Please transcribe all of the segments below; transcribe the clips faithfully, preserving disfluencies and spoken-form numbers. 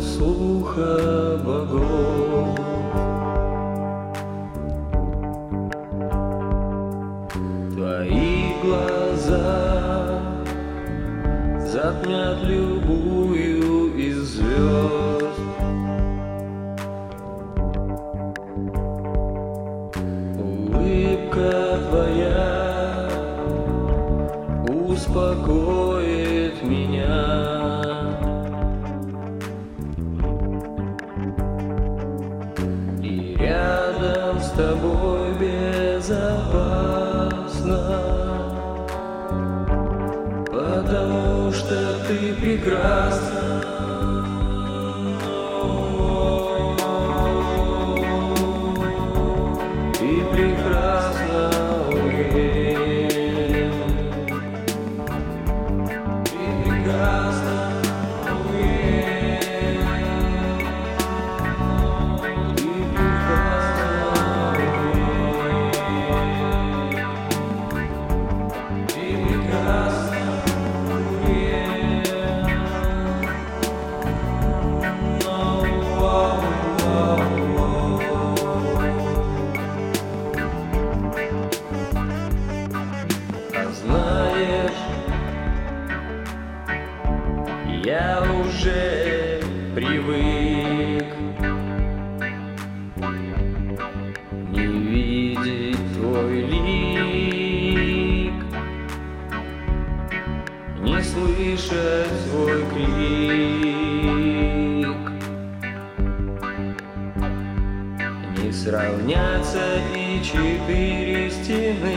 слуха богов. Твои глаза затмят любую из звезд. Улыбка твоя успокоит меня. И рядом с тобой безопасно, потому что ты прекрасна. Ты прекрасна, уверен. Ты прекрасна, уверен. Ты прекрасна, уверен. Ты прекрасна. Знаешь, я уже привык не видеть твой лик, не слышать свой крик. Не сравнятся и четыре стены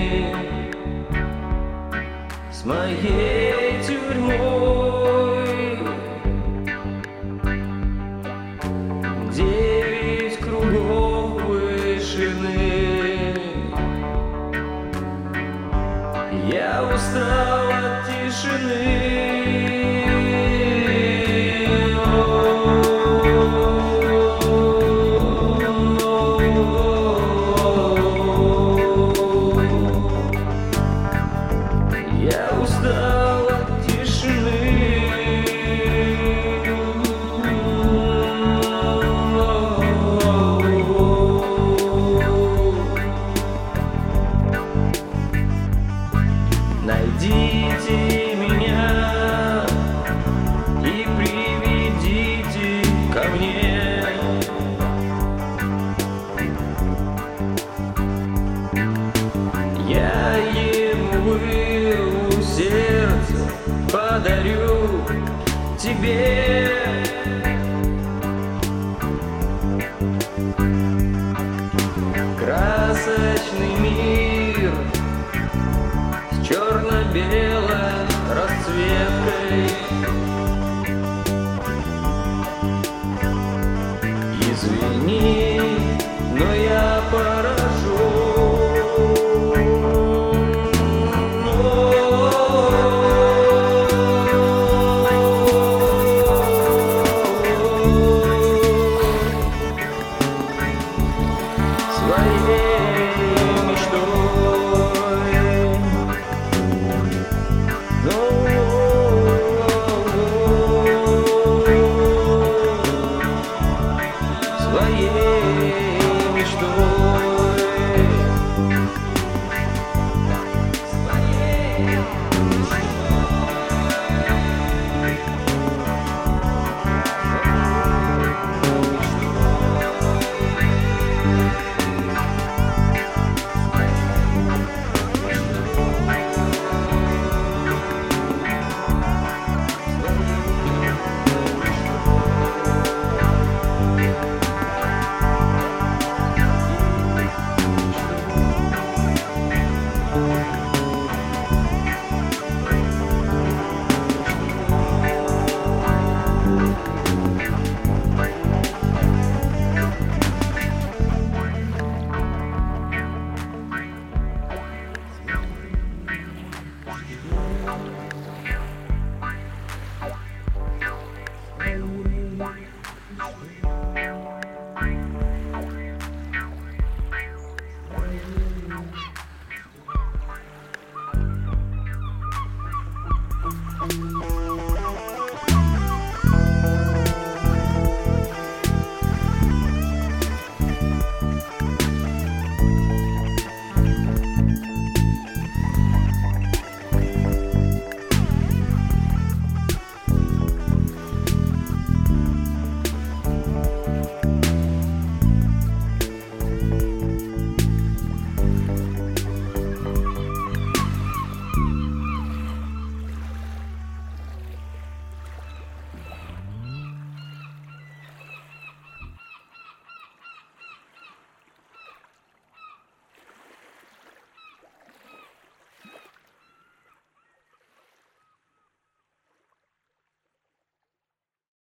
с моей тюрьмой. Девять кругов вышины. Я устал от тишины. Я устал от тишины. Найдите меня и приведите ко мне. Я ему вырву сердце, подарю тебе. Красочный мир с черно-белой расцветкой. Извини, но я мечтой.